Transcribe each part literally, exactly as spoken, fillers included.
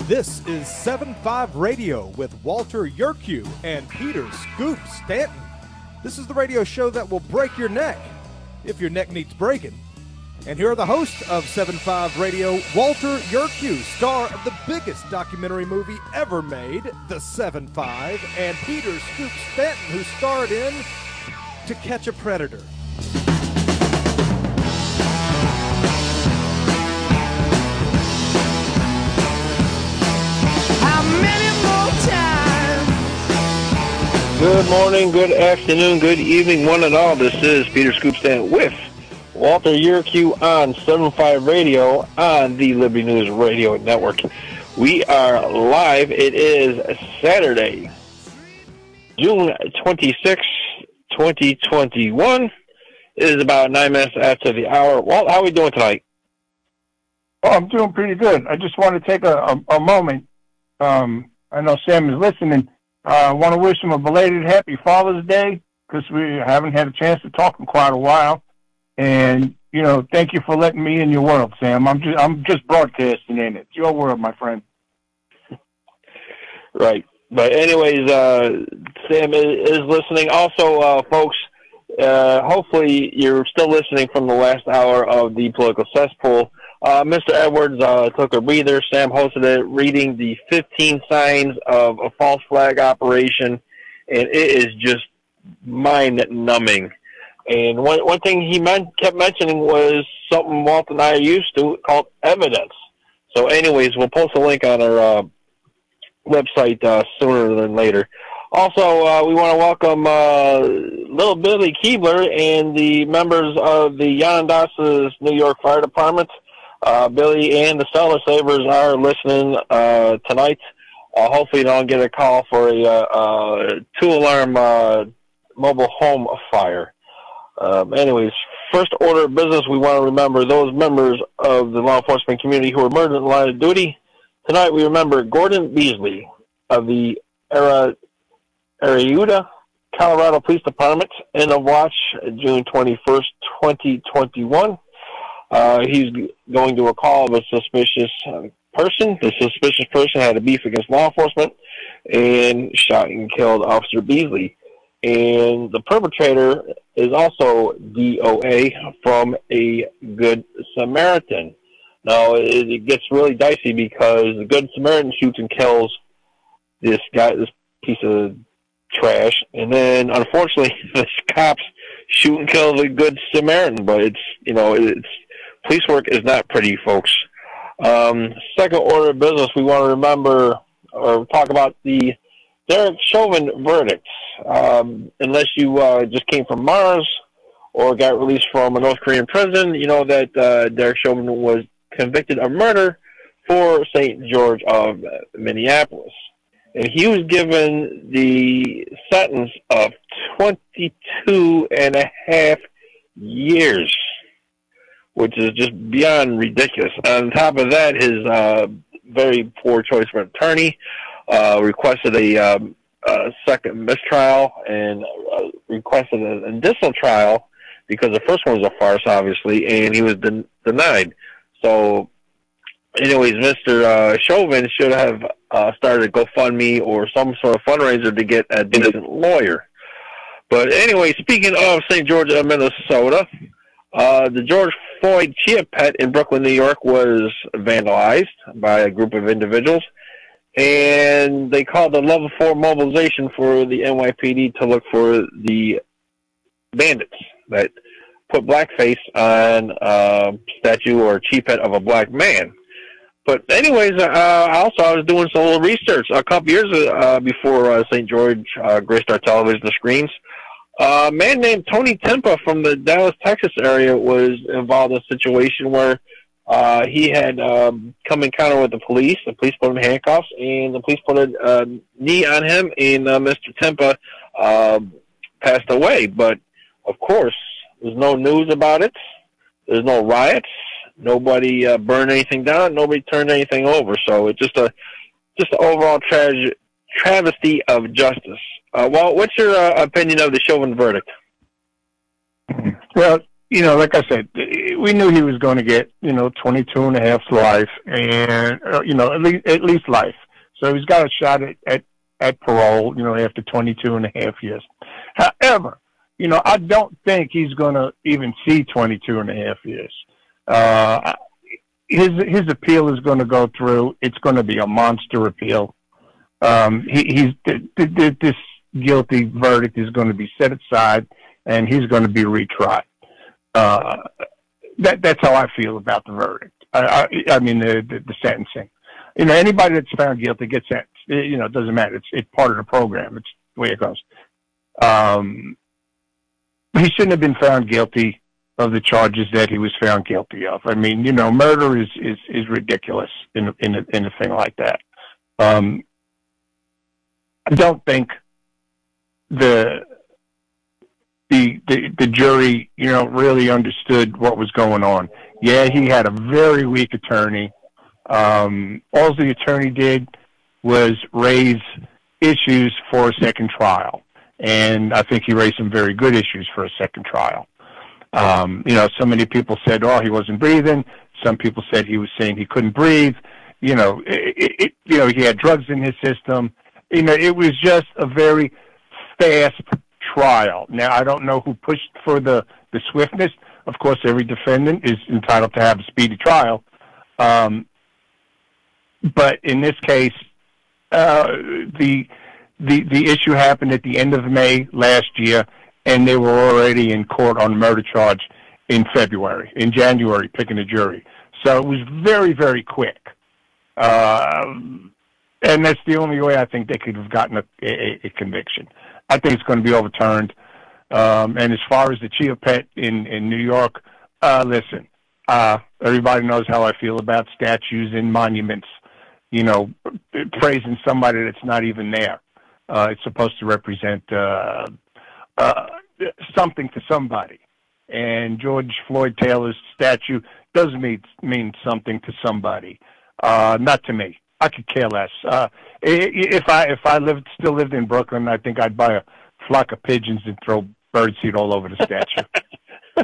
This is seven five Radio with Walter Yerkew and Peter Scoop Stanton. This is the radio show that will break your neck, if your neck needs breaking. And here are the hosts of seven five Radio, Walter Yerkew, star of the biggest documentary movie ever made, The seven five, and Peter Scoop Stanton, who starred in To Catch a Predator. Good morning, good afternoon, good evening, one and all. This is Peter Scoop Stanton with Walter Yerkew on seven five Radio on the Liberty News Radio Network. We are live. It is Saturday, June twenty-sixth, twenty twenty-one. It is about nine minutes after the hour. Walt, how are we doing tonight? Oh, I'm doing pretty good. I just want to take a, a, a moment. Um, I know Sam is listening. I uh, want to wish him a belated happy Father's Day because we haven't had a chance to talk in quite a while. And, you know, thank you for letting me in your world, Sam. I'm just, I'm just broadcasting in it. It's your world, my friend. Right. But anyways, uh, Sam is, is listening. Also, uh, folks, uh, hopefully you're still listening from the last hour of the Political Cesspool. Uh, Mister Edwards uh, took a breather. Sam hosted it, reading the fifteen signs of a false flag operation, and it is just mind-numbing. And one one thing he meant, kept mentioning was something Walt and I are used to called evidence. So anyways, we'll post a link on our uh, website uh, sooner than later. Also, uh, we want to welcome uh, Little Billy Keebler and the members of the Yandasa's New York Fire Department. Uh, Billy and the Cellar Savers are listening uh, tonight. Uh, hopefully, you don't get a call for a uh, uh, two-alarm uh, mobile home fire. Um, anyways, first order of business, we want to remember those members of the law enforcement community who were murdered in the line of duty. Tonight, we remember Gordon Beasley of the Ara, Arauda, Colorado Police Department, end of watch, June twenty-first, twenty twenty-one. Uh, he's going to a call of a suspicious uh, person. The suspicious person had a beef against law enforcement and shot and killed Officer Beasley. And the perpetrator is also D O A from a Good Samaritan. Now, it, it gets really dicey because the Good Samaritan shoots and kills this guy, this piece of trash. And then, unfortunately, the cops shoot and kill the Good Samaritan. But it's, you know, it's, police work is not pretty, folks. Um, second order of business, we want to remember or talk about the Derek Chauvin verdict. Um, unless you uh, just came from Mars or got released from a North Korean prison, you know that uh, Derek Chauvin was convicted of murder for Saint George of Minneapolis. And he was given the sentence of twenty-two and a half years. Which is just beyond ridiculous. On top of that, his uh, very poor choice of attorney uh, requested a, um, a second mistrial and uh, requested an additional trial because the first one was a farce, obviously, and he was den- denied. So, anyways, Mister Uh, Chauvin should have uh, started a GoFundMe or some sort of fundraiser to get a decent lawyer. But anyway, speaking of Saint George of Minnesota, Uh, the George Floyd Chia Pet in Brooklyn, New York was vandalized by a group of individuals, and they called the level four mobilization for the N Y P D to look for the bandits that put blackface on a statue or Chia Pet of a black man. But anyways, uh, also I was doing some little research a couple years uh, before uh, Saint George uh, graced our television screens. Uh, a man named Tony Timpa from the Dallas, Texas area was involved in a situation where uh, he had um, come in encounter with the police. The police put him in handcuffs, and the police put a uh, knee on him, and uh, Mister Timpa uh, passed away. But, of course, there's no news about it. There's no riots. Nobody uh, burned anything down. Nobody turned anything over. So it's just a just an overall tra- travesty of justice. Uh, well, what's your uh, opinion of the Chauvin verdict? Well, you know, like I said, we knew he was going to get, you know, twenty-two and a half to life, and uh, you know, at least at least life. So he's got a shot at, at at parole, you know, after twenty-two and a half years. However, you know, I don't think he's going to even see twenty-two and a half years. Uh, his his appeal is going to go through. It's going to be a monster appeal. Um, he, he's th- th- this guilty verdict is going to be set aside, and he's going to be retried. Uh, that that's how I feel about the verdict. I, I, I mean the, the the sentencing. You know, anybody that's found guilty gets sentenced. It, you know, it doesn't matter. It's it's part of the program. It's the way it goes. Um, he shouldn't have been found guilty of the charges that he was found guilty of. I mean, you know, murder is is, is ridiculous in in a, in a thing like that. Um, I don't think the The, the the jury, you know, really understood what was going on. Yeah, he had a very weak attorney. Um, all the attorney did was raise issues for a second trial, and I think he raised some very good issues for a second trial. Um, you know, so many people said, "Oh, he wasn't breathing." Some people said he was saying he couldn't breathe. You know, it, it, you know, he had drugs in his system. You know, it was just a very fast trial. Now, I don't know who pushed for the, the swiftness. Of course, every defendant is entitled to have a speedy trial. Um, but in this case, uh, the, the, the issue happened at the end of May last year, and they were already in court on a murder charge in February, in January, picking a jury. So it was very, very quick. Uh, and that's the only way I think they could have gotten a, a, a conviction. I think it's going to be overturned. Um, and as far as the Chia Pet in, in New York, uh, listen, uh, everybody knows how I feel about statues and monuments, you know, praising somebody that's not even there. Uh, it's supposed to represent uh, uh, something to somebody. And George Floyd Taylor's statue does mean, mean something to somebody, uh, not to me. I could care less. Uh, if I if I lived still lived in Brooklyn, I think I'd buy a flock of pigeons and throw birdseed all over the statue.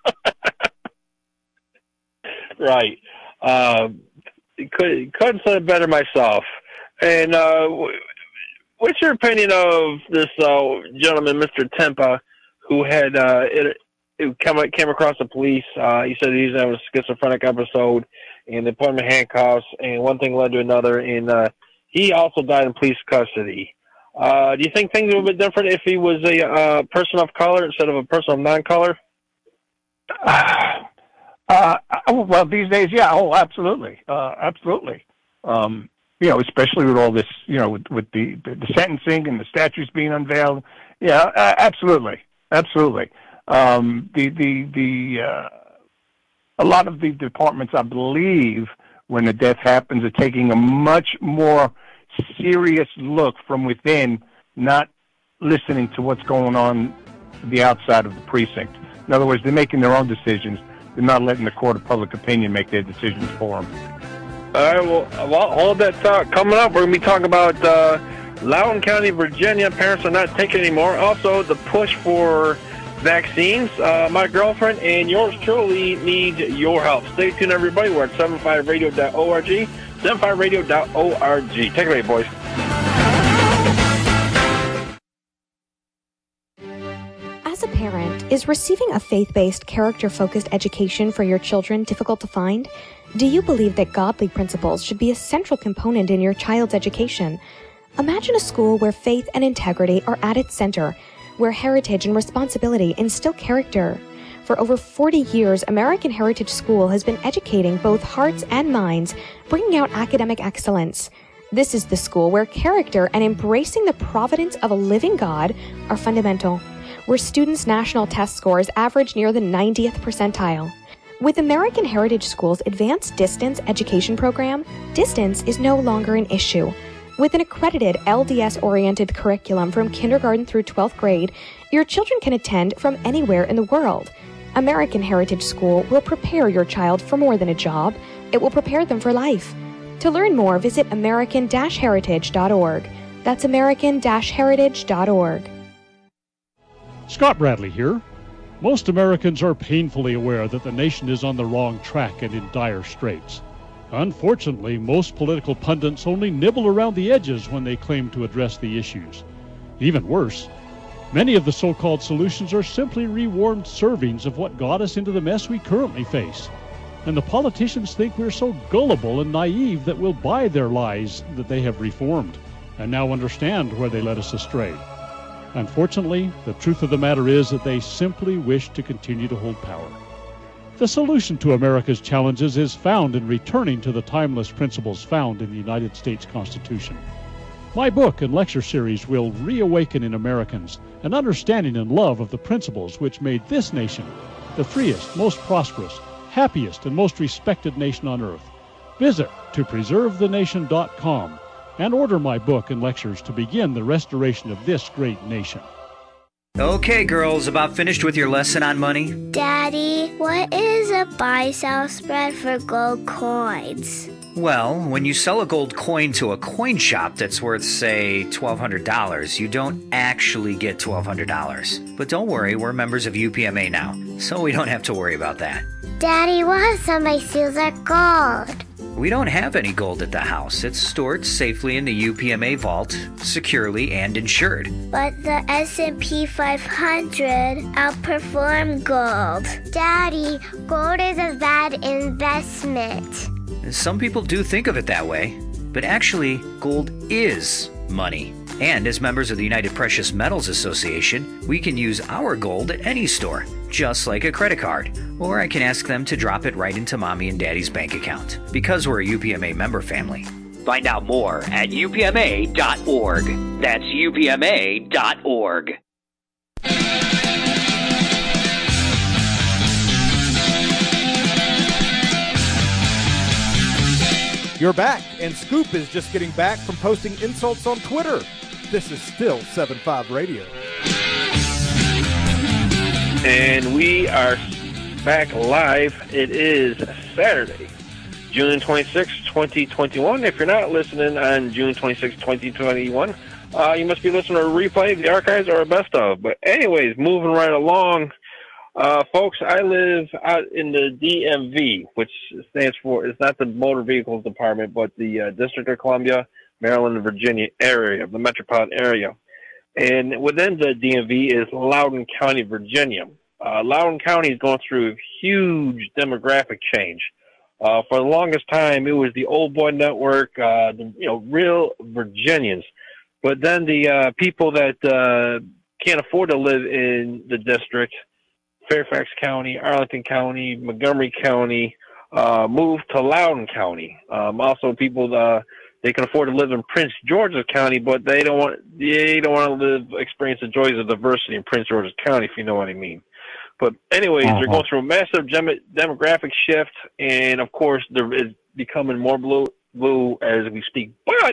Right. Uh, could, couldn't say it better myself. And uh, what's your opinion of this uh, gentleman, Mister Tempa, who had uh, it, it came, came across the police? Uh, he said he was having a schizophrenic episode, and they put him in handcuffs, and one thing led to another, and uh, he also died in police custody. Uh, do you think things would have been different if he was a uh, person of color instead of a person of non-color? Uh, uh, well, these days, yeah, oh, absolutely, uh, absolutely. Um, you know, especially with all this, you know, with, with the, the, the sentencing and the statutes being unveiled. Yeah, uh, absolutely, absolutely. Um, the the the uh, a lot of the departments, I believe, when the death happens, are taking a much more serious look from within, not listening to what's going on the outside of the precinct. In other words, they're making their own decisions. They're not letting the court of public opinion make their decisions for them. All right, well, well all that talk coming up, we're going to be talking about uh, Loudoun County, Virginia. Parents are not taking anymore. Also, the push for vaccines. Uh, my girlfriend and yours truly need your help. Stay tuned, everybody. We're at seven five radio dot org. seven five radio dot org. Take it away, boys. As a parent, is receiving a faith-based, character-focused education for your children difficult to find? Do you believe that godly principles should be a central component in your child's education? Imagine a school where faith and integrity are at its center, where heritage and responsibility instill character. For over forty years, American Heritage School has been educating both hearts and minds, bringing out academic excellence. This is the school where character and embracing the providence of a living God are fundamental, where students' national test scores average near the ninetieth percentile. With American Heritage School's advanced distance education program, distance is no longer an issue. With an accredited L D S-oriented curriculum from kindergarten through twelfth grade, your children can attend from anywhere in the world. American Heritage School will prepare your child for more than a job. It will prepare them for life. To learn more, visit american dash heritage dot org. That's american dash heritage dot org. Scott Bradley here. Most Americans are painfully aware that the nation is on the wrong track and in dire straits. Unfortunately, most political pundits only nibble around the edges when they claim to address the issues. Even worse, many of the so-called solutions are simply rewarmed servings of what got us into the mess we currently face. And the politicians think we're so gullible and naive that we'll buy their lies that they have reformed and now understand where they led us astray. Unfortunately, the truth of the matter is that they simply wish to continue to hold power. The solution to America's challenges is found in returning to the timeless principles found in the United States Constitution. My book and lecture series will reawaken in Americans an understanding and love of the principles which made this nation the freest, most prosperous, happiest, and most respected nation on earth. Visit to preserve the nation dot com and order my book and lectures to begin the restoration of this great nation. Okay, girls, about finished with your lesson on money? Daddy, what is a buy-sell spread for gold coins? Well, when you sell a gold coin to a coin shop that's worth, say, twelve hundred dollars, you don't actually get twelve hundred dollars. But don't worry, we're members of U P M A now, so we don't have to worry about that. Daddy, what if somebody steals our gold? We don't have any gold at the house. It's stored safely in the U P M A vault, securely and insured. But the S and P five hundred outperformed gold. Daddy, gold is a bad investment. Some people do think of it that way, but actually, gold is money. And as members of the United Precious Metals Association, we can use our gold at any store, just like a credit card. Or I can ask them to drop it right into Mommy and Daddy's bank account, because we're a U P M A member family. Find out more at U P M A dot org. That's U P M A dot org. You're back, and Scoop is just getting back from posting insults on Twitter. This is still seven five Radio. And we are back live. It is Saturday, June twenty-sixth, twenty twenty-one. If you're not listening on June twenty-sixth, twenty twenty-one, uh, you must be listening to a replay, the archives, or a best of. But anyways, moving right along, uh, folks, I live out in the D M V, which stands for, it's not the Motor Vehicles Department, but the uh, District of Columbia, Maryland, and Virginia area, the metropolitan area. And within the D M V is Loudoun County, Virginia. Uh, Loudoun County is going through a huge demographic change. Uh, for the longest time, it was the old boy network, uh, the, you know, real Virginians. But then the uh, people that uh, can't afford to live in the district, Fairfax County, Arlington County, Montgomery County, uh, moved to Loudoun County. Um, also, people uh, they can afford to live in Prince George's County, but they don't want they don't want to live experience the joys of diversity in Prince George's County, if you know what I mean. But anyways, uh-huh. They're going through a massive dem- demographic shift, and of course, there is becoming more blue, blue as we speak. But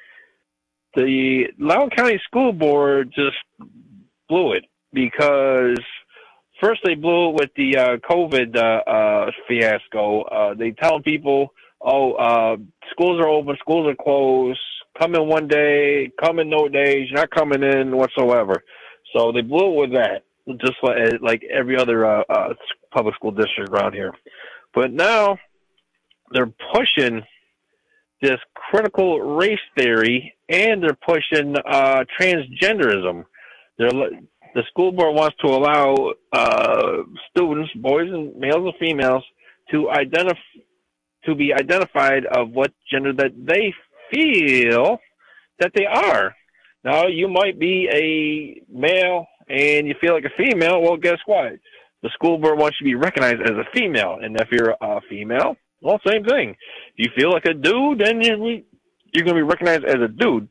the Loudoun County School Board just blew it because first they blew it with the uh, COVID uh, uh, fiasco. Uh, they telling people, "Oh, uh, schools are open, schools are closed. Come in one day, come in no days. You're not coming in whatsoever." So they blew it with that, just like, like every other uh, uh, public school district around here. But now they're pushing this critical race theory, and they're pushing uh, transgenderism. They're, the school board wants to allow uh, students, boys and males and females, to identify to be identified of what gender that they feel that they are. Now, you might be a male and you feel like a female. Well, guess what? The school board wants you to be recognized as a female. And if you're a female, well, same thing. If you feel like a dude, then you're, you're going to be recognized as a dude.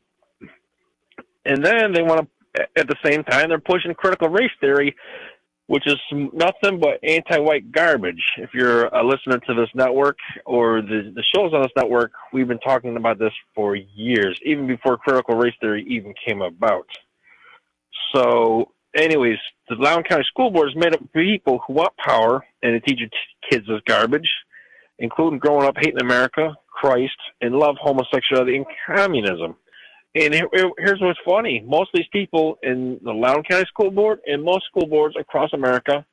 And then they want to, at the same time, they're pushing critical race theory, which is nothing but anti-white garbage. If you're a listener to this network or the, the shows on this network, we've been talking about this for years, even before critical race theory even came about. So, anyways, the Loudoun County School Board is made up of people who want power and to teach your t- kids this garbage, including growing up hating America, Christ, and love homosexuality and communism. And here's what's funny. Most of these people in the Loudoun County School Board and most school boards across America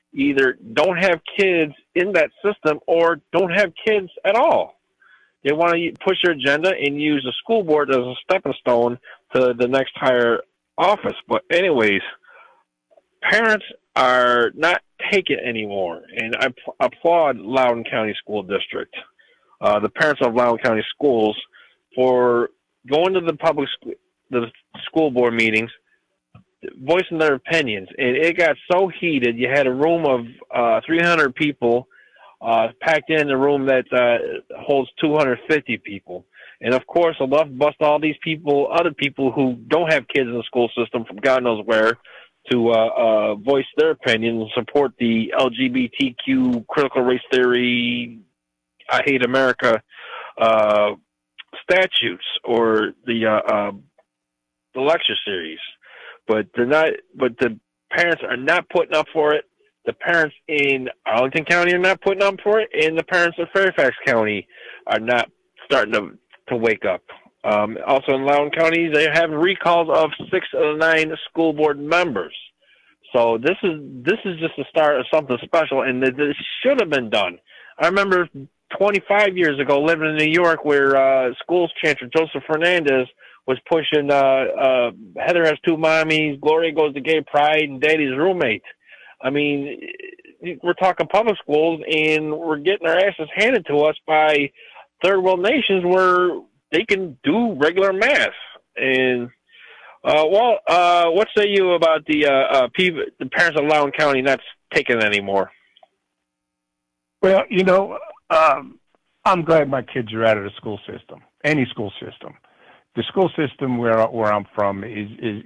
either don't have kids in that system or don't have kids at all. They want to push their agenda and use the school board as a stepping stone to the next higher office. But anyways, parents are not taking it anymore, and I p- applaud Loudoun County School District, uh, the parents of Loudoun County Schools, for going to the public sc- the school board meetings, voicing their opinions. And it got so heated, you had a room of uh, three hundred people uh, packed in a room that uh, holds two hundred fifty people. And, of course, I love to bust all these people, other people who don't have kids in the school system from God knows where, to uh, uh, voice their opinion and support the L G B T Q, critical race theory, I hate America uh, statutes or the uh, uh, the lecture series. But they're not. But the parents are not putting up for it. The parents in Arlington County are not putting up for it, and the parents in Fairfax County are not starting to to wake up. Um, also in Loudoun County, they have recalls of six of the nine school board members. So this is this is just the start of something special, and this should have been done. I remember twenty-five years ago living in New York, where uh, schools chancellor Joseph Fernandez was pushing uh, uh, Heather Has Two Mommies, Gloria Goes to Gay Pride, and Daddy's Roommate. I mean, we're talking public schools, and we're getting our asses handed to us by third world nations where they can do regular math. And, uh, well, uh, what say you about the uh, uh, people, the parents of Loudoun County not taking it anymore? Well, you know, um, I'm glad my kids are out of the school system, any school system. The school system where where I'm from is is,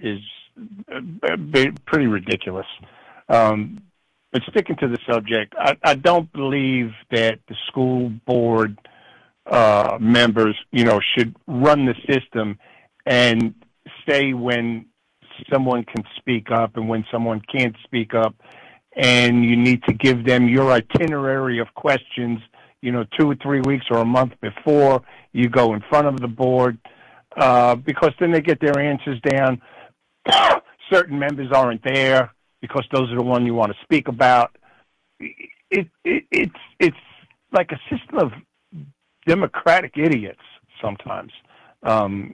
is pretty ridiculous. Um, but sticking to the subject, I, I don't believe that the school board uh, members, you know, should run the system and say when someone can speak up and when someone can't speak up, and you need to give them your itinerary of questions, you know, two or three weeks or a month before you go in front of the board. Uh, because then they get their answers down. Certain members aren't there because those are the ones you want to speak about. It, it, it's it's like a system of democratic idiots sometimes. Um,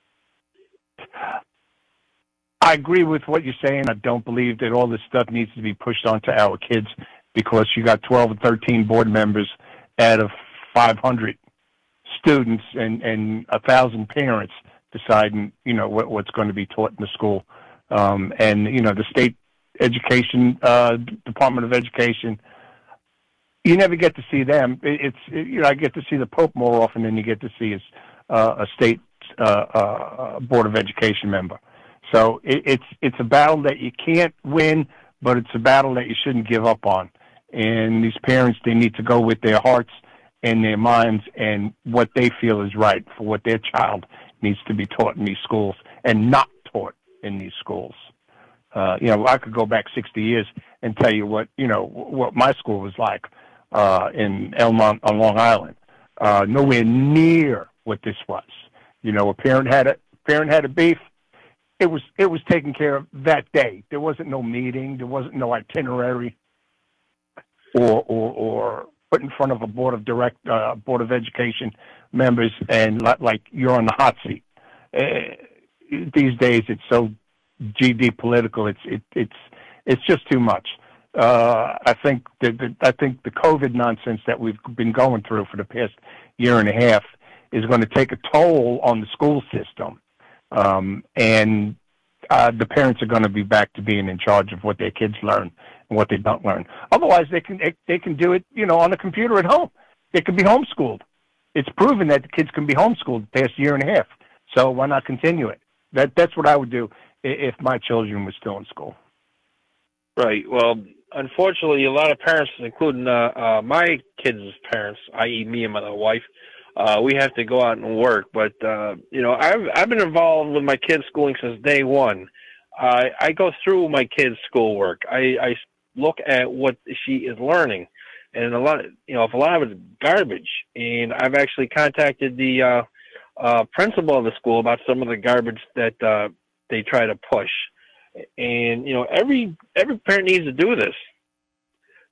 I agree with what you're saying. I don't believe that all this stuff needs to be pushed onto our kids because you got twelve or thirteen board members out of five hundred students and and a thousand parents deciding, you know, what, what's going to be taught in the school. Um, and, you know, the state education, uh, Department of Education, you never get to see them. It, it's, it, you know, I get to see the Pope more often than you get to see as uh, a state uh, uh, Board of Education member. So it, it's, it's a battle that you can't win, but it's a battle that you shouldn't give up on. And these parents, they need to go with their hearts and their minds and what they feel is right for what their child needs to be taught in these schools and not taught in these schools. Uh, you know, I could go back sixty years and tell you what, you know, what my school was like uh, in Elmont on Long Island. Uh, nowhere near what this was. You know, a parent had a parent had a beef. It was it was taken care of that day. There wasn't no meeting. There wasn't no itinerary or or, or put in front of a board of direct uh, board of education members and like, like you're on the hot seat. Uh, these days, it's so G D political. It's it, it's it's just too much. Uh, I think that the, I think the COVID nonsense that we've been going through for the past year and a half is going to take a toll on the school system, um, and uh, the parents are going to be back to being in charge of what their kids learn and what they don't learn. Otherwise, they can they, they can do it, you know, on the computer at home. They can be homeschooled. It's proven that the kids can be homeschooled the past year and a half. So why not continue it? That that's what I would do if my children were still in school. Right. Well, unfortunately, a lot of parents, including uh, uh, my kids' parents, that is, me and my wife, uh, we have to go out and work. But uh, you know, I've I've been involved with my kids' schooling since day one. Uh, I go through my kids' schoolwork. I, I look at what she is learning, and a lot, of, you know, if a lot of it's garbage, and I've actually contacted the uh, uh, principal of the school about some of the garbage that uh, they try to push. And you know, every every parent needs to do this.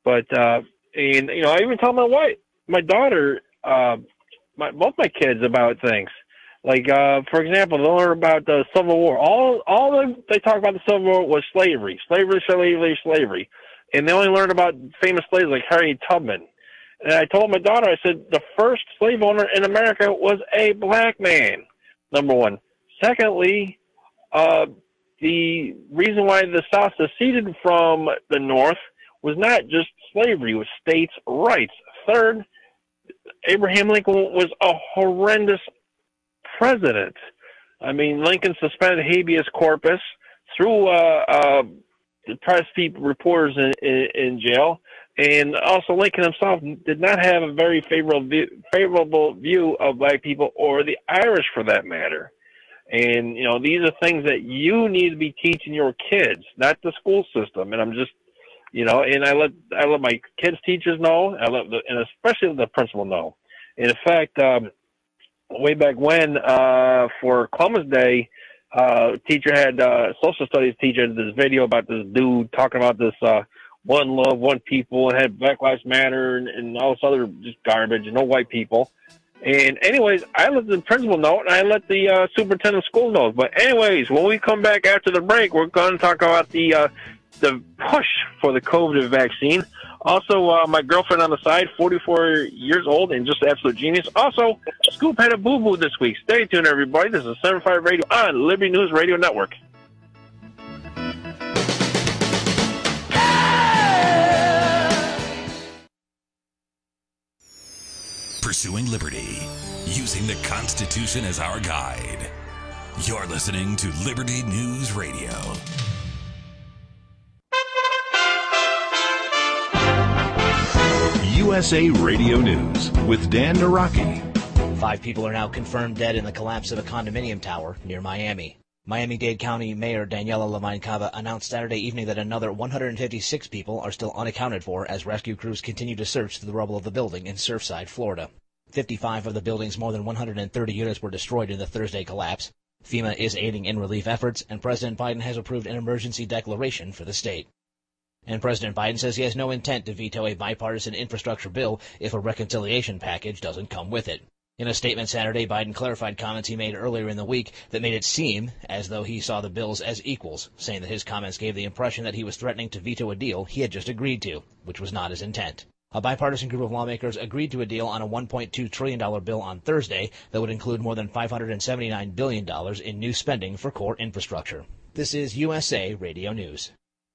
But, uh, and, you know, I even tell my wife, my daughter, uh, my, both my kids about things. Like, uh, for example, they learn about the Civil War. All, all the, they talk about the Civil War was slavery, slavery, slavery, slavery. And they only learned about famous slaves like Harriet Tubman. And I told my daughter, I said, the first slave owner in America was a black man, number one. Secondly, uh, the reason why the South seceded from the North was not just slavery, it was states' rights. Third, Abraham Lincoln was a horrendous president. I mean, Lincoln suspended habeas corpus, threw uh, uh, the press people, reporters in, in, in jail, and also Lincoln himself did not have a very favorable view, favorable view of black people or the Irish for that matter. And, you know, these are things that you need to be teaching your kids, not the school system. And I'm just, you know, and I let I let my kids' teachers know, I let the, and especially the principal know. And in fact, um, way back when, uh, for Columbus Day, uh, teacher had uh, social studies teacher had this video about this dude talking about this uh, one love, one people, and had Black Lives Matter and, and all this other just garbage, and no white people. And anyways, I let the principal know, and I let the uh, superintendent of schools know. But anyways, when we come back after the break, we're going to talk about the uh, the push for the COVID vaccine. Also, uh, my girlfriend on the side, forty-four years old and just an absolute genius. Also, Scoop had a boo-boo this week. Stay tuned, everybody. This is seven five Radio on Liberty News Radio Network. Pursuing liberty, using the Constitution as our guide. You're listening to Liberty News Radio. U S A Radio News with Dan Naraki. Five people are now confirmed dead in the collapse of a condominium tower near Miami. Miami-Dade County Mayor Daniela Levine Cava announced Saturday evening that another one hundred fifty-six people are still unaccounted for as rescue crews continue to search through the rubble of the building in Surfside, Florida. fifty-five of the building's more than one hundred thirty units were destroyed in the Thursday collapse. FEMA is aiding in relief efforts, and President Biden has approved an emergency declaration for the state. And President Biden says he has no intent to veto a bipartisan infrastructure bill if a reconciliation package doesn't come with it. In a statement Saturday, Biden clarified comments he made earlier in the week that made it seem as though he saw the bills as equals, saying that his comments gave the impression that he was threatening to veto a deal he had just agreed to, which was not his intent. A bipartisan group of lawmakers agreed to a deal on a one point two trillion dollars bill on Thursday that would include more than five hundred seventy-nine billion dollars in new spending for core infrastructure. This is U S A Radio News.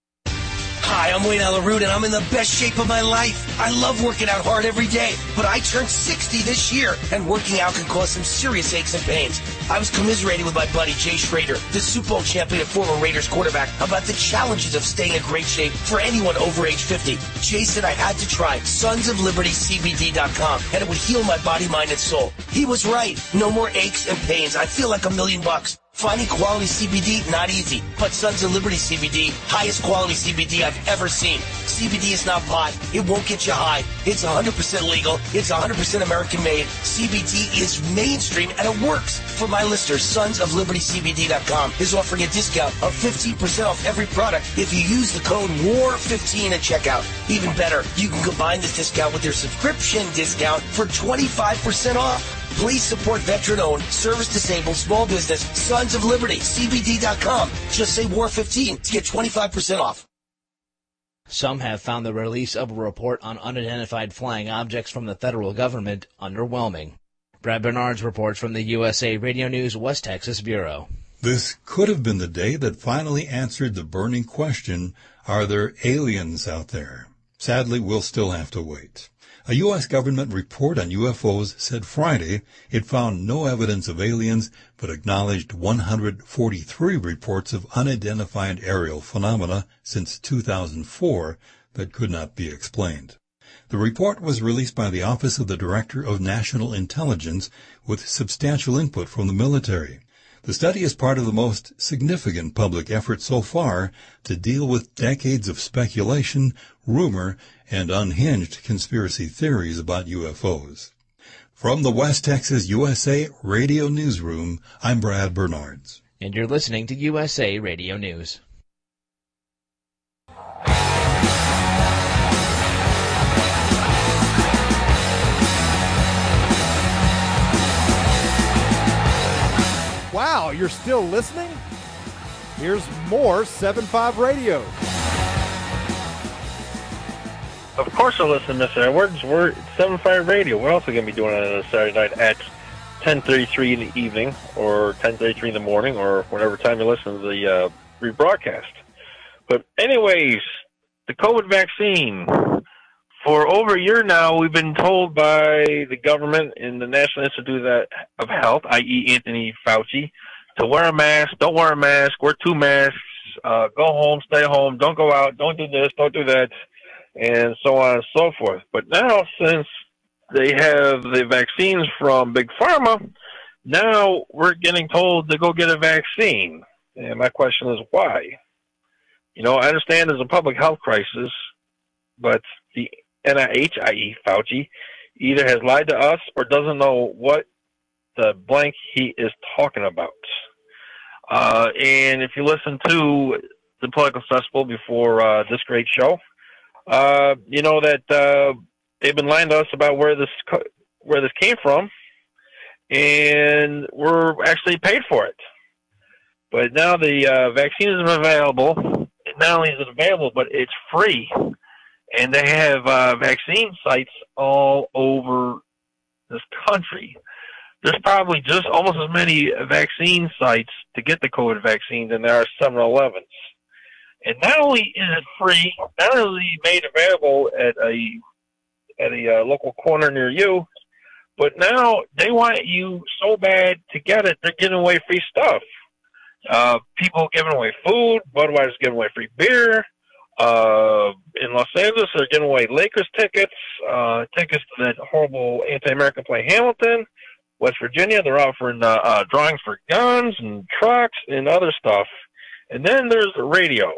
Hi, I'm Wayne Alaroot, and I'm in the best shape of my life. I love working out hard every day, but I turned sixty this year, and working out can cause some serious aches and pains. I was commiserating with my buddy Jay Schrader, the Super Bowl champion and former Raiders quarterback, about the challenges of staying in great shape for anyone over age fifty. Jay said I had to try Sons of Liberty C B D dot com, and it would heal my body, mind, and soul. He was right. No more aches and pains. I feel like a million bucks. Finding quality C B D, not easy. But Sons of Liberty C B D, highest quality C B D I've ever seen. C B D is not pot. It won't get you high. It's one hundred percent legal. It's one hundred percent American made. C B D is mainstream and it works. For my listeners, Sons of Liberty C B D dot com is offering a discount of fifteen percent off every product if you use the code W A R fifteen at checkout. Even better, you can combine this discount with your subscription discount for twenty-five percent off. Please support veteran-owned, service-disabled, small business, Sons of Liberty, C B D dot com. Just say W A R fifteen to get twenty-five percent off. Some have found the release of a report on unidentified flying objects from the federal government underwhelming. Brad Bernards reports from the U S A Radio News West Texas Bureau. This could have been the day that finally answered the burning question, are there aliens out there? Sadly, we'll still have to wait. A U S government report on U F Os said Friday it found no evidence of aliens, but acknowledged one hundred forty-three reports of unidentified aerial phenomena since two thousand four that could not be explained. The report was released by the Office of the Director of National Intelligence with substantial input from the military. The study is part of the most significant public effort so far to deal with decades of speculation, rumor, and unhinged conspiracy theories about U F Os. From the West Texas U S A Radio Newsroom, I'm Brad Bernards. And you're listening to U S A Radio News. Wow, you're still listening? Here's more seven five Radio. Of course I listen, Mister Edwards. We're at seven five Radio. We're also going to be doing it on a Saturday night at ten thirty-three in the evening or ten thirty-three in the morning or whatever time you listen to the uh, rebroadcast. But anyways, the COVID vaccine. For over a year now, we've been told by the government and the National Institute of Health, that is. Anthony Fauci, to wear a mask, don't wear a mask, wear two masks, uh, go home, stay home, don't go out, don't do this, don't do that, and so on and so forth. But now, since they have the vaccines from Big Pharma, now we're getting told to go get a vaccine. And my question is, why? You know, I understand there's a public health crisis, but the N I H, that is. Fauci, either has lied to us or doesn't know what the blank he is talking about. Uh, and if you listen to the Political Cesspool before uh, this great show, uh, you know that uh, they've been lying to us about where this where this came from, and we're actually paid for it. But now the uh, vaccine is available. Not only is it available, but it's free. And they have uh, vaccine sites all over this country. There's probably just almost as many vaccine sites to get the COVID vaccine than there are seven elevens. And not only is it free, not only made available at a at a uh, local corner near you, but now they want you so bad to get it, they're giving away free stuff. Uh, people giving away food, Budweiser's giving away free beer. Uh, in Los Angeles, they're giving away Lakers tickets, uh, tickets to that horrible anti-American play Hamilton. West Virginia, they're offering uh, uh, drawings for guns and trucks and other stuff. And then there's the radio.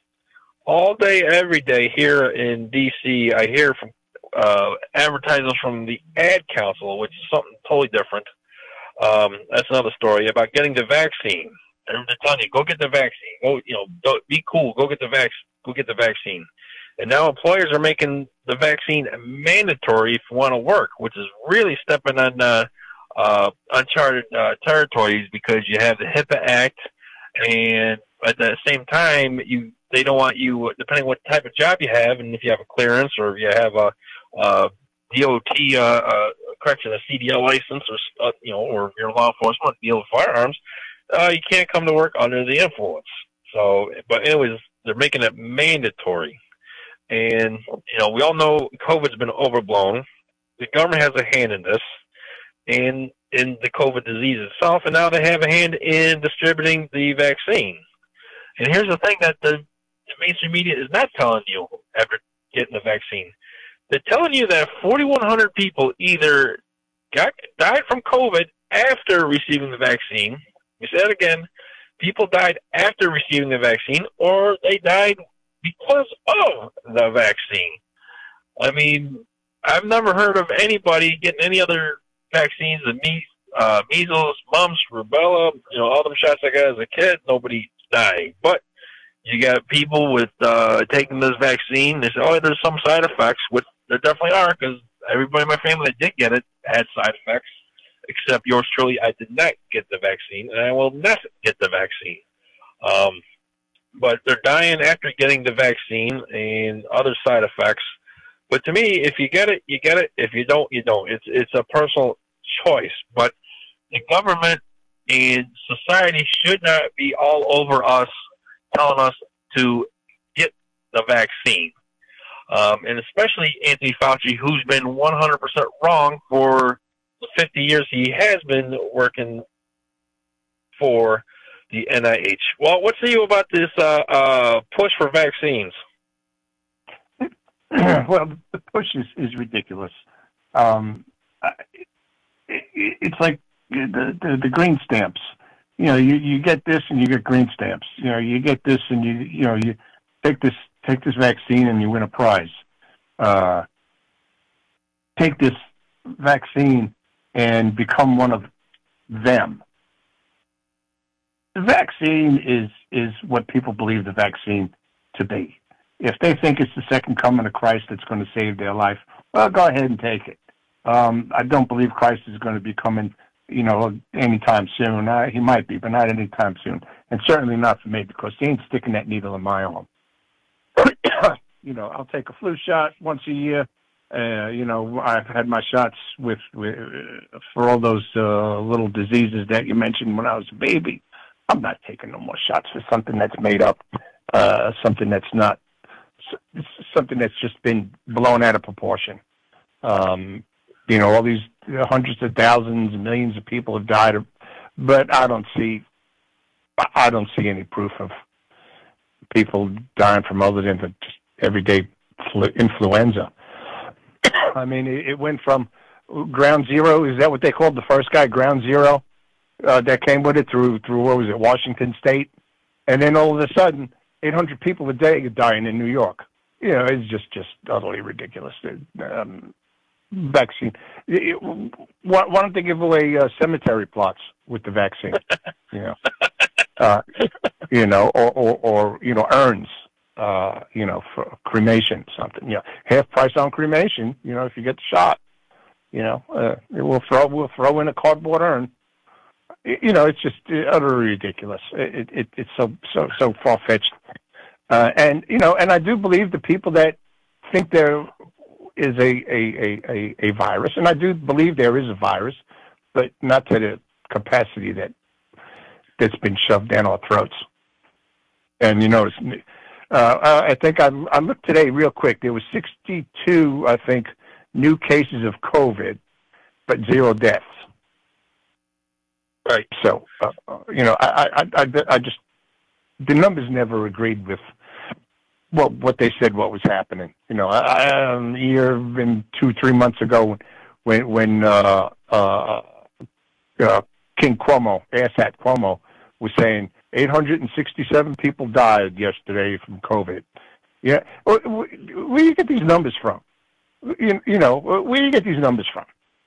All day, every day here in D C, I hear from uh, advertisers from the Ad Council, which is something totally different. Um, that's another story about getting the vaccine. They're telling you, go get the vaccine. Go, you know, don't, be cool. Go get the vaccine. Go get the vaccine. And now employers are making the vaccine mandatory if you want to work, which is really stepping on uh, uh, uncharted uh, territories because you have the HIPAA Act, and at the same time, you they don't want you, depending on what type of job you have, and if you have a clearance or if you have a, a D O T, uh, uh, correction, a C D L license, or uh, you know, or if you're law enforcement, deal with firearms, uh, you can't come to work under the influence. So, but anyways, they're making it mandatory. And, you know, we all know COVID's been overblown. The government has a hand in this and in the COVID disease itself, and now they have a hand in distributing the vaccine. And here's the thing that the, the mainstream media is not telling you after getting the vaccine. They're telling you that forty-one hundred people either got died from COVID after receiving the vaccine. We say it again. People died after receiving the vaccine, or they died because of the vaccine. I mean, I've never heard of anybody getting any other vaccines, the me, uh, measles, mumps, rubella, you know, all them shots I got as a kid, nobody dying. But you got people with uh, taking this vaccine, they say, oh, there's some side effects, which there definitely are, because everybody in my family that did get it had side effects. Except yours truly, I did not get the vaccine, and I will not get the vaccine. Um, but they're dying after getting the vaccine and other side effects. But to me, if you get it, you get it. If you don't, you don't. It's it's a personal choice. But the government and society should not be all over us, telling us to get the vaccine. Um, and especially Anthony Fauci, who's been one hundred percent wrong for the fifty years he has been working for the N I H. Well, what say you about this uh, uh, push for vaccines? Well, the push is, is ridiculous. Um, it, it's like the, the the green stamps. You know, you, you get this and you get green stamps. You know, you get this and you you know you take this take this vaccine and you win a prize. Uh, take this vaccine and become one of them. The vaccine is is what people believe the vaccine to be. If they think it's the second coming of Christ that's going to save their life, well, go ahead and take it. Um, I don't believe Christ is going to be coming you know, anytime soon. Uh, he might be, but not anytime soon. And certainly not for me, because he ain't sticking that needle in my arm. You know, I'll take a flu shot once a year. Uh, you know, I've had my shots with, with uh, for all those uh, little diseases that you mentioned when I was a baby. I'm not taking no more shots for something that's made up, uh, something that's not, something that's just been blown out of proportion. Um, you know, all these hundreds of thousands, millions of people have died, of, but I don't see, I don't see any proof of people dying from other than just everyday flu- influenza. I mean, it, it went from ground zero. Is that what they called the first guy? Ground zero uh, that came with it through through what was it, Washington State, and then all of a sudden, eight hundred people a day are dying in New York. You know, it's just just utterly ridiculous. Um, vaccine. It, it, why, why don't they give away uh, cemetery plots with the vaccine? You know, uh, you know, or, or or you know, urns. Uh, you know, for cremation, something. You know, half price on cremation. You know, if you get the shot, you know, uh, we'll throw we'll throw in a cardboard urn. You know, it's just utterly ridiculous. It, it it's so so so far fetched. Uh, and you know, and I do believe the people that think there is a a, a, a virus, and I do believe there is a virus, but not to the capacity that that's been shoved down our throats. And you notice. Uh, I think I, I looked today real quick. There was sixty-two, I think, new cases of COVID, but zero deaths. Right. So, uh, you know, I, I, I, I just, the numbers never agreed with what what they said what was happening. You know, I, um, a year and two, three months ago when when uh, uh, uh, King Cuomo, asshat Cuomo, was saying eight hundred sixty-seven people died yesterday from COVID. Yeah, where do you get these numbers from? You, you know, where do you get these numbers from?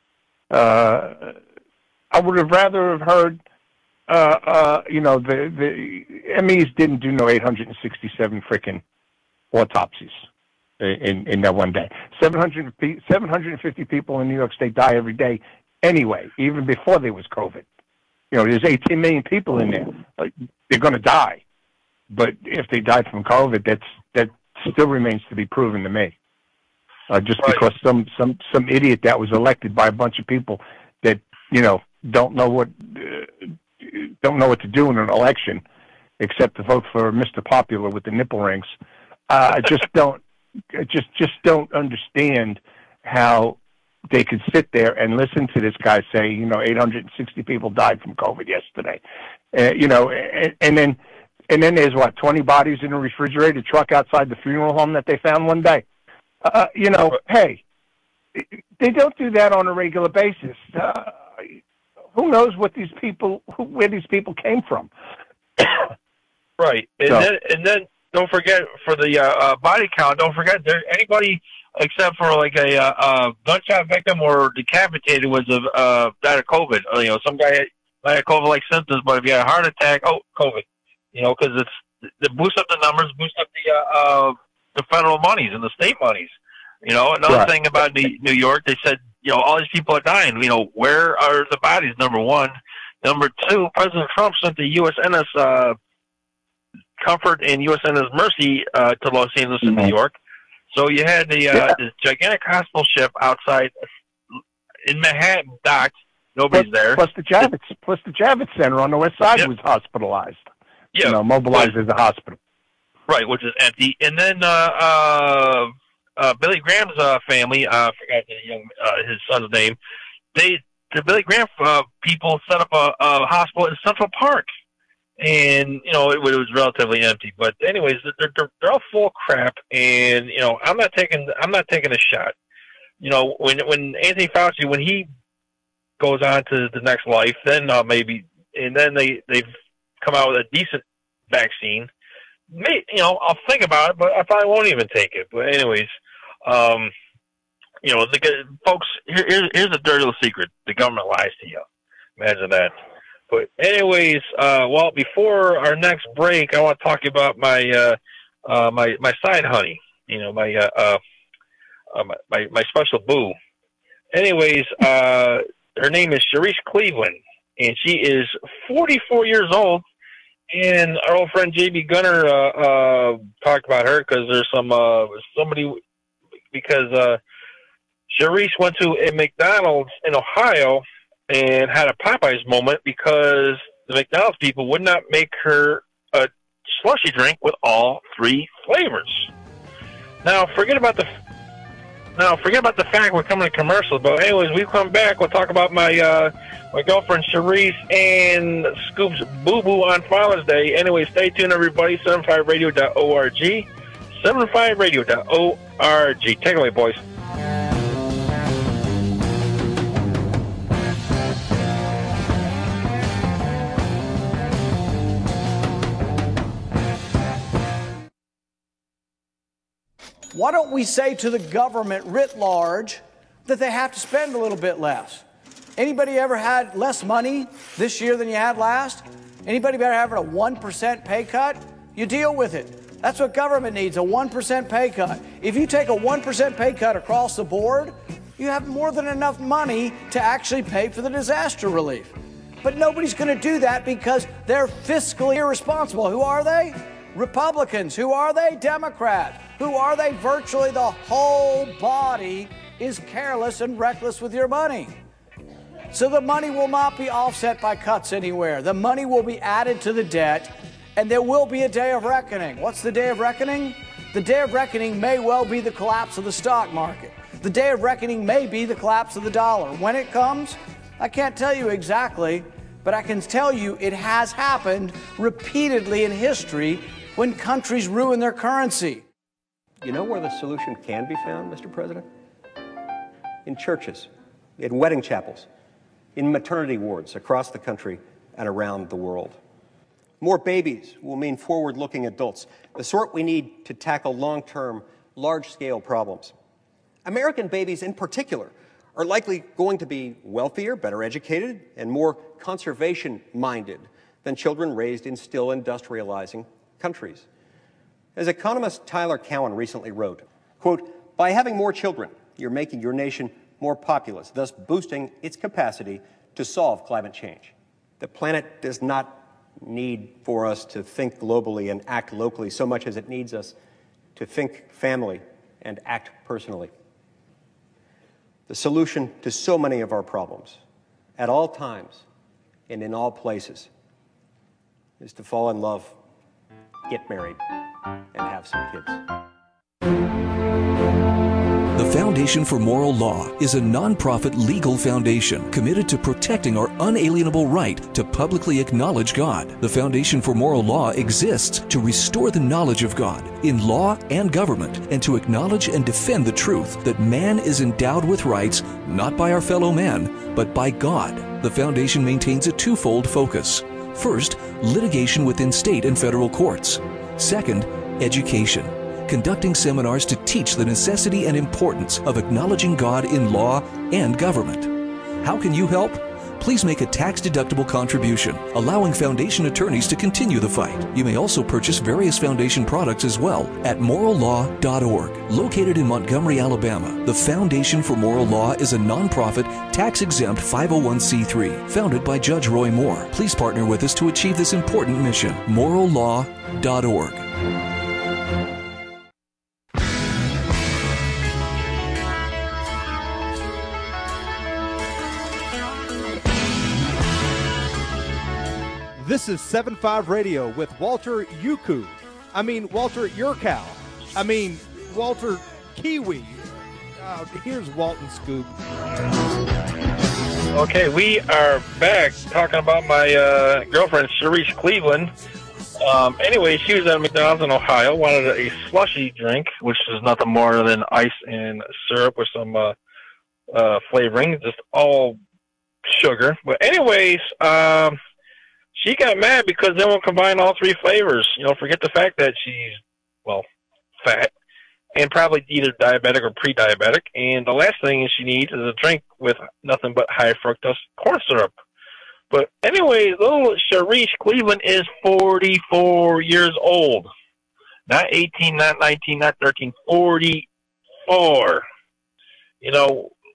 Uh, I would have rather have heard, uh, uh, you know, the the M Es didn't do no eight hundred sixty-seven freaking autopsies in in that one day. seven hundred, seven hundred fifty people in New York State die every day anyway, even before there was COVID. You know, there's eighteen million people in there. Like, they're going to die. But if they died from COVID, that's, that still remains to be proven to me. Uh, just right. Because some, some, some idiot that was elected by a bunch of people that, you know, don't know what, uh, don't know what to do in an election except to vote for Mister Popular with the nipple rings. Uh, I just don't, just, just don't understand how they could sit there and listen to this guy say, you know, eight hundred sixty people died from COVID yesterday. Uh, you know, and, and then, and then there's what, twenty bodies in a refrigerated truck outside the funeral home that they found one day. Uh, you know, hey, they don't do that on a regular basis. Uh, who knows what these people, who, where these people came from? Right. And so, then, and then don't forget for the uh, uh, body count, don't forget there anybody except for like a uh, uh, gunshot victim or decapitated was of uh, died of COVID. You know, some guy might have COVID-like symptoms, but if you had a heart attack, oh, COVID. You know, because it's it boosts up the numbers, boosts up the uh, uh, the federal monies and the state monies. You know, another right. thing about New York, they said, you know, all these people are dying. You know, where are the bodies? Number one. Number two, President Trump sent the U S N S uh, Comfort and U S N S Mercy uh, to Los Angeles mm-hmm. and New York. So you had the uh, yeah. this gigantic hospital ship outside in Manhattan docked. Nobody's plus, there. Plus the Javits, plus the Javits Center on the west side yep. was hospitalized. Yeah, you know, mobilized as a hospital. Right, which is empty. And then uh, uh, uh, Billy Graham's uh, family, uh, I forgot the young, uh, his son's name. They, the Billy Graham uh, people set up a, a hospital in Central Park. And, you know, it, it was relatively empty. But anyways, they're, they're, they're all full of crap. And, you know, I'm not taking, I'm not taking a shot. You know, when, when Anthony Fauci, when he goes on to the next life, then uh, maybe, and then they, they've come out with a decent vaccine. May, you know, I'll think about it, but I probably won't even take it. But anyways, um, you know, the, folks, here, here's, here's a dirty little secret. The government lies to you. Imagine that. But anyways, uh, well, before our next break, I want to talk about my uh, uh, my my side honey. You know, my uh, uh, uh, my my special boo. Anyways, uh, Her name is Sharice Cleveland, and she is forty-four years old. And our old friend J B Gunner uh, uh, talked about her because there's some uh, somebody because uh, Sharice went to a McDonald's in Ohio and had a Popeyes moment because the McDonald's people would not make her a slushy drink with all three flavors. Now, forget about the now forget about the fact we're coming to commercials. But anyways, we come back. We'll talk about my uh, my girlfriend Sharice and Scoop's Boo Boo on Father's Day. Anyway, stay tuned, everybody. seven five radio dot org. seven five radio dot org. Take it away, boys. Why don't we say to the government writ large that they have to spend a little bit less? Anybody ever had less money this year than you had last? Anybody ever having a one percent pay cut? You deal with it. That's what government needs, a one percent pay cut. If you take a one percent pay cut across the board, you have more than enough money to actually pay for the disaster relief. But nobody's going to do that because they're fiscally irresponsible. Who are they? Republicans. Who are they? Democrats. Who are they? Virtually the whole body is careless and reckless with your money. So the money will not be offset by cuts anywhere. The money will be added to the debt, and there will be a day of reckoning. What's the day of reckoning? The day of reckoning may well be the collapse of the stock market. The day of reckoning may be the collapse of the dollar. When it comes, I can't tell you exactly, but I can tell you it has happened repeatedly in history when countries ruin their currency. You know where the solution can be found, Mister President? In churches, in wedding chapels, in maternity wards across the country and around the world. More babies will mean forward-looking adults, the sort we need to tackle long-term, large-scale problems. American babies in particular are likely going to be wealthier, better educated, and more conservation-minded than children raised in still industrializing countries. As economist Tyler Cowen recently wrote, quote, by having more children, you're making your nation more populous, thus boosting its capacity to solve climate change. The planet does not need for us to think globally and act locally so much as it needs us to think family and act personally. The solution to so many of our problems, at all times and in all places, is to fall in love, get married, and have some kids. The Foundation for Moral Law is a nonprofit legal foundation committed to protecting our unalienable right to publicly acknowledge God. The Foundation for Moral Law exists to restore the knowledge of God in law and government and to acknowledge and defend the truth that man is endowed with rights not by our fellow man, but by God. The Foundation maintains a twofold focus. First, litigation within state and federal courts. Second, education, conducting seminars to teach the necessity and importance of acknowledging God in law and government. How can you help? Please make a tax-deductible contribution, allowing Foundation attorneys to continue the fight. You may also purchase various Foundation products as well at moral law dot org. Located in Montgomery, Alabama, the Foundation for Moral Law is a nonprofit, tax-exempt five oh one c three, founded by Judge Roy Moore. Please partner with us to achieve this important mission. moral law dot org. This is seven five Radio with Walter Yuku. I mean, Walter Yurkow. I mean, Walter Kiwi. Uh, here's Walton Scoop. Okay, we are back talking about my uh, girlfriend, Sharice Cleveland. Um, anyway, she was at McDonald's in Ohio, wanted a slushy drink, which is nothing more than ice and syrup with some uh, uh, flavoring, just all sugar. But anyways, um, she got mad because they won't combine all three flavors. You know, forget the fact that she's, well, fat and probably either diabetic or pre-diabetic. And the last thing she needs is a drink with nothing but high fructose corn syrup. But anyway, little Sharice Cleveland is forty-four years old. Not eighteen, not nineteen, not thirteen, forty-four. You know,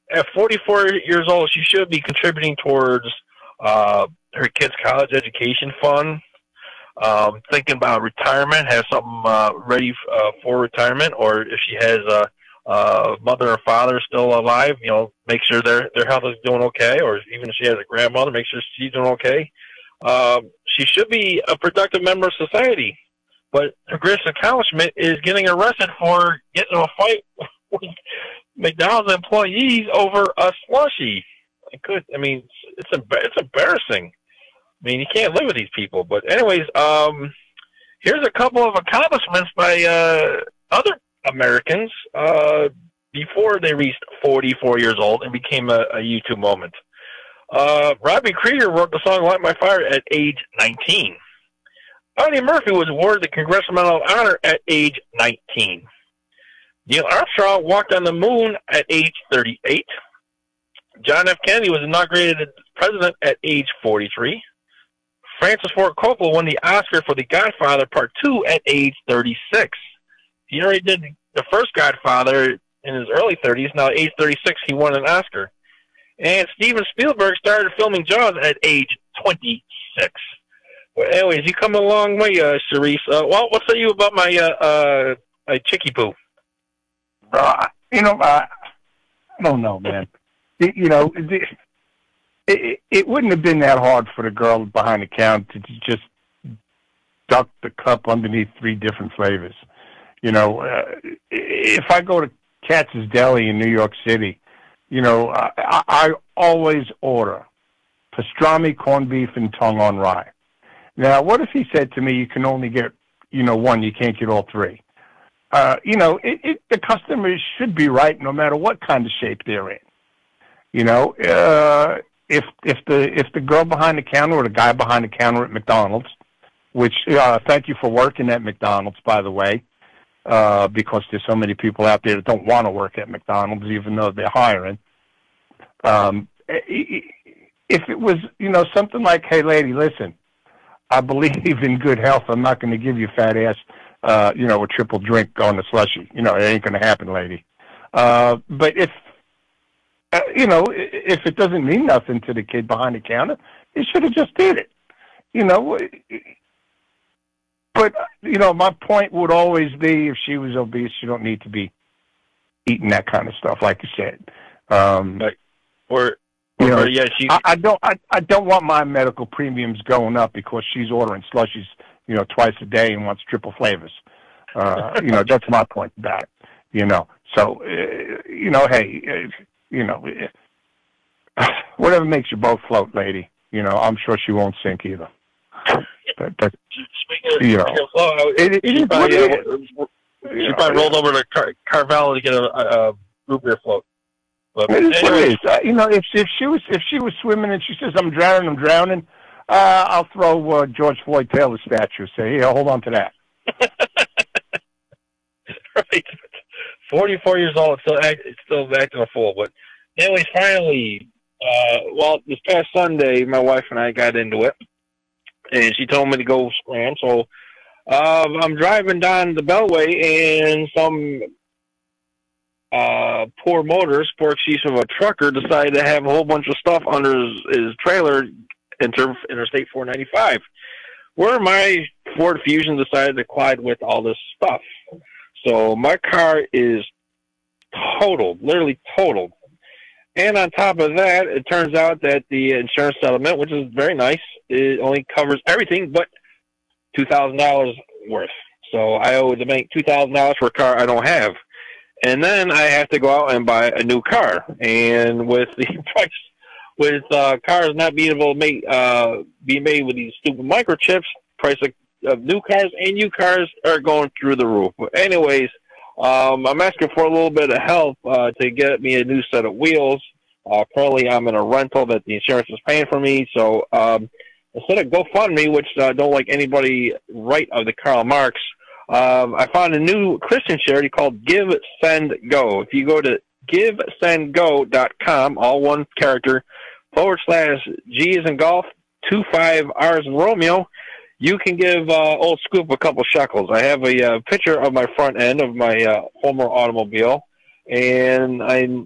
at forty-four years old, she should be contributing towards uh, her kid's college education fund. Um, thinking about retirement, have something uh, ready uh, for retirement, or if she has a, a mother or father still alive, you know, make sure their their health is doing okay, or even if she has a grandmother, make sure she's doing okay. Um, she should be a productive member of society, but her greatest accomplishment is getting arrested for getting in a fight with McDonald's employees over a slushie. I could, I mean, it's it's, it's embarrassing. I mean, you can't live with these people. But anyways, um, here's a couple of accomplishments by uh, other Americans uh, before they reached forty-four years old and became a, a YouTube moment. Uh, Robbie Krieger wrote the song Light My Fire at age nineteen. Audie Murphy was awarded the Congressional Medal of Honor at age nineteen. Neil Armstrong walked on the moon at age thirty-eight. John F. Kennedy was inaugurated as president at age forty-three. Francis Ford Coppola won the Oscar for The Godfather Part two at age thirty-six. He already did the first Godfather in his early thirties. Now at age thirty-six, he won an Oscar. And Steven Spielberg started filming Jaws at age twenty-six. Well, anyways, you come a long way, uh, Cerise. Uh, well, what say you about my uh, uh, uh, Chicky Poo? Uh, you know, uh, I don't know, man. It, you know, it, it, it wouldn't have been that hard for the girl behind the counter to just duck the cup underneath three different flavors. You know, uh, if I go to Katz's Deli in New York City, you know, I, I always order pastrami, corned beef, and tongue on rye. Now, what if he said to me, you can only get, you know, one, you can't get all three? Uh, you know, it, it, the customers should be right no matter what kind of shape they're in. You know, uh, if if the if the girl behind the counter or the guy behind the counter at McDonald's, which uh, thank you for working at McDonald's, by the way, uh, because there's so many people out there that don't want to work at McDonald's, even though they're hiring. Um, if it was, you know, something like, hey, lady, listen, I believe in good health. I'm not going to give you fat ass, uh, you know, a triple drink on the slushy. You know, it ain't going to happen, lady. Uh, but if, uh, you know, if it doesn't mean nothing to the kid behind the counter, he should have just did it. You know, but, you know, my point would always be if she was obese, she don't need to be eating that kind of stuff, like you said. Um, like, or, you know, or yeah, she, I, I don't, I, I don't want my medical premiums going up because she's ordering slushies, you know, twice a day and wants triple flavors. Uh, you know, that's my point about it. You know, so uh, you know, hey, uh, you know, uh, whatever makes you both float, lady. You know, I'm sure she won't sink either. But, but speaking of, you know, speaking of flow, I, it, it, she it, probably, it, uh, it, she probably rolled over to Car- Carvalho to get a, a, a root beer float. But It is what anyway, it is. Uh, you know, if if she was if she was swimming and she says I'm drowning, I'm drowning, uh, I'll throw uh, George Floyd Taylor statue. Say, here, hold on to that. right, forty-four years old, still act, still acting a fool. But anyways, finally, uh, well, this past Sunday, my wife and I got into it, and she told me to go scram. So uh, I'm driving down the Beltway, and some uh, poor motorist, poor excuse of a trucker, decided to have a whole bunch of stuff under his, his trailer inter, Interstate four ninety-five, where my Ford Fusion decided to collide with all this stuff. So my car is totaled, literally totaled. And on top of that, it turns out that the insurance settlement, which is very nice, it only covers everything but two thousand dollars worth. So I owe the bank two thousand dollars for a car I don't have. And then I have to go out and buy a new car. And with the price, with uh, cars not being able to make, uh, be made with these stupid microchips, price of, of new cars and new cars are going through the roof. But anyways, um, I'm asking for a little bit of help uh, to get me a new set of wheels. Uh, currently, I'm in a rental that the insurance is paying for me. So um, instead of GoFundMe, which uh, don't like anybody right of the Karl Marx, Um, I found a new Christian charity called Give, Send, Go. If you go to give send go dot com, all one character, forward slash G is in golf, two five R's in Romeo, you can give uh, Old Scoop a couple shekels. I have a uh, picture of my front end of my uh, Homer automobile, and I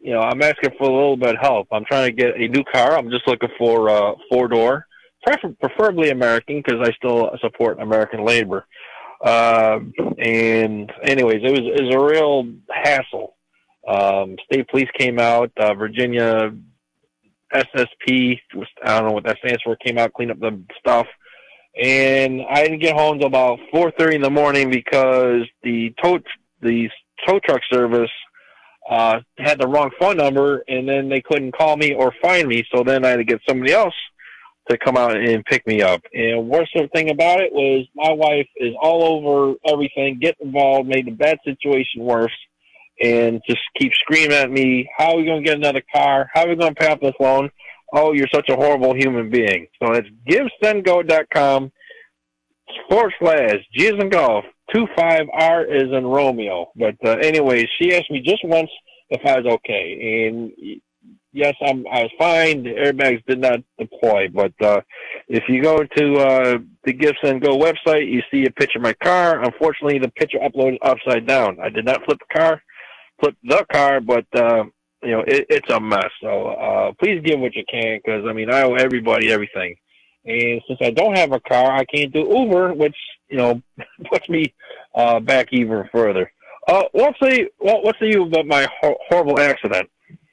you know, I'm asking for a little bit of help. I'm trying to get a new car. I'm just looking for a uh, four-door, prefer- preferably American, because I still support American labor. Uh, and anyways, it was, it was a real hassle. Um, state police came out, uh, Virginia S S P, which I don't know what that stands for, came out, cleaned up the stuff. And I didn't get home until about four thirty in the morning because the tow, the tow truck service uh, had the wrong phone number, and then they couldn't call me or find me. So then I had to get somebody else to come out and pick me up. And worst thing about it was my wife is all over everything, get involved, made the bad situation worse, and just keep screaming at me, how are we going to get another car? How are we going to pay off this loan? Oh, you're such a horrible human being. So it's givesendgo.com forward slash G as in golf, two five R is in Romeo. But uh, anyways, she asked me just once if I was okay. And yes, I'm, I was fine. The airbags did not deploy. But uh, if you go to uh, the Give Send Go website, you see a picture of my car. Unfortunately, the picture uploaded upside down. I did not flip the car, flip the car, but... Uh, You know, it, it's a mess. So uh, please give what you can, because, I mean, I owe everybody everything. And since I don't have a car, I can't do Uber, which, you know, puts me uh, back even further. Uh, what's the what, what's the you about my ho- horrible accident?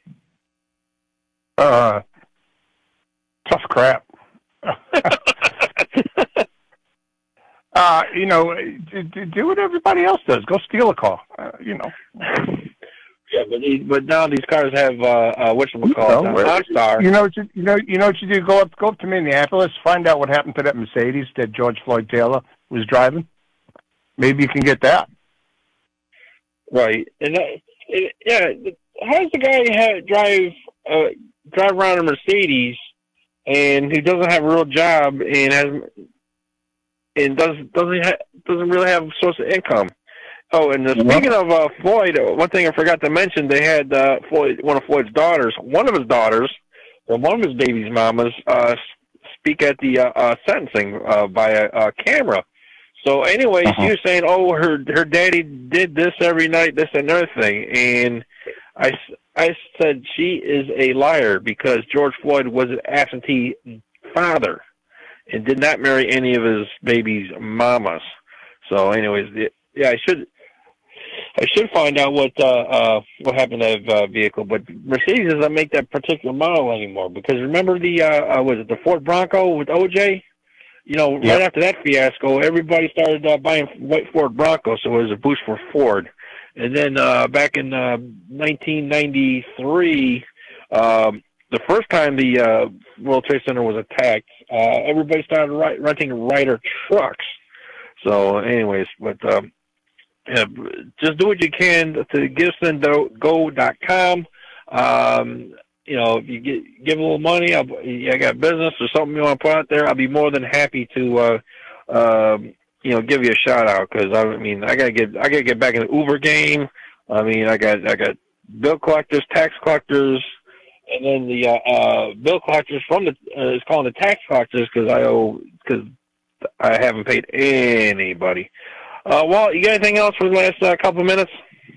Uh, tough crap. uh, you know, do, do what everybody else does. Go steal a car. Uh, you know. Yeah, but these, but now these cars have uh, uh whatchamacallit, you know, OnStar. You know what you, you know you know what you do? Go up go up to Minneapolis, find out what happened to that Mercedes that George Floyd Taylor was driving. Maybe you can get that. Right, and that, it, yeah, how does the guy have, drive uh, drive around a Mercedes and who doesn't have a real job and has and does doesn't ha- doesn't really have a source of income? Oh, and uh, speaking of uh, Floyd, one thing I forgot to mention, they had uh, Floyd, one of Floyd's daughters, one of his daughters, or one of his baby's mamas, uh, speak at the uh, uh, sentencing uh, by a, a camera. So anyway, uh-huh. She was saying, oh, her her daddy did this every night, this and another thing. And I, I said she is a liar because George Floyd was an absentee father and did not marry any of his baby's mamas. So anyways, the, yeah, I should... I should find out what uh, uh, what happened to that uh, vehicle, but Mercedes doesn't make that particular model anymore. Because remember the uh, uh, was it the Ford Bronco with O J? You know, yep. Right after that fiasco, everybody started uh, buying white Ford Broncos, so it was a boost for Ford. And then uh, back in uh, nineteen ninety-three, um, the first time the uh, World Trade Center was attacked, uh, everybody started ri- renting Ryder trucks. So, anyways, but. Um, Yeah, just do what you can to give send go dot com. Um, you know, if you get, give a little money, I'll, I got business or something you want to put out there, I'll be more than happy to, uh, uh, you know, give you a shout out. Because I mean, I gotta get, I gotta get back in the Uber game. I mean, I got, I got bill collectors, tax collectors, and then the uh, uh, bill collectors from the, uh, it's called the tax collectors because I owe, because I haven't paid anybody. Uh, Walt, you got anything else for the last uh, couple of minutes?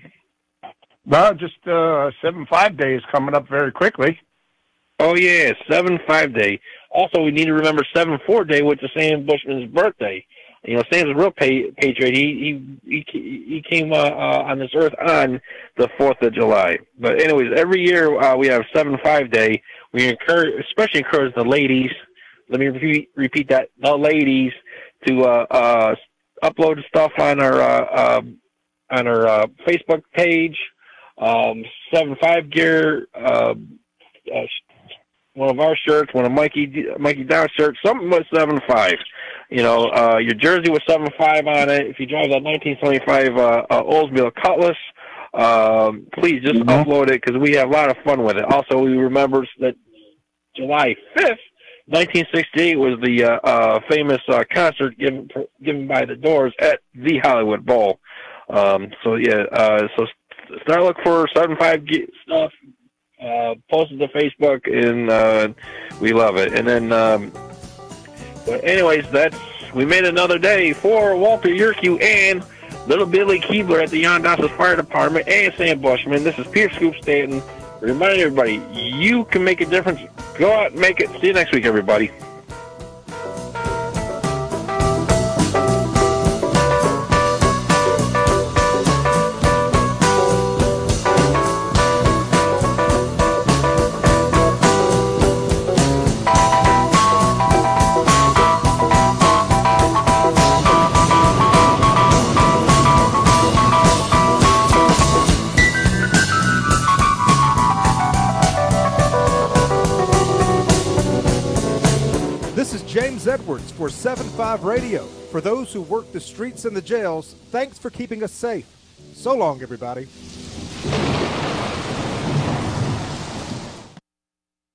No, just uh, seven five day is coming up very quickly. Oh, yeah, seven five day. Also, we need to remember seven four day, which is Sam Bushman's birthday. You know, Sam's a real pa- patriot. He he he, he came uh, uh, on this earth on the fourth of July. But anyways, every year uh, we have seven five day. We encourage, especially encourage the ladies, let me repeat, repeat that, the ladies, to uh, uh, upload stuff on our uh, uh, on our uh, Facebook page. Um, seven five gear, uh, uh, one of our shirts, one of Mikey Mikey Dow's shirts, something with seven five. You know, uh, your jersey with seven five on it. If you drive that nineteen seventy-five uh, uh, Oldsmobile Cutlass, um, please just mm-hmm. upload it because we have a lot of fun with it. Also, we remember that July fifth. nineteen sixty-eight was the uh, uh, famous uh, concert given given by the Doors at the Hollywood Bowl. Um, so yeah, uh, so start look for seven five stuff. Uh, post it to Facebook, and uh, we love it. And then, um, but anyways, that's we made another day for Walter Yerkew and Little Billy Keebler at the Yondasas Fire Department and Sam Bushman. This is Peter Scoop Stanton Remind everybody, you can make a difference. Go out and make it. See you next week, everybody. James Edwards for seven five Radio. For those who work the streets and the jails, thanks for keeping us safe. So long, everybody.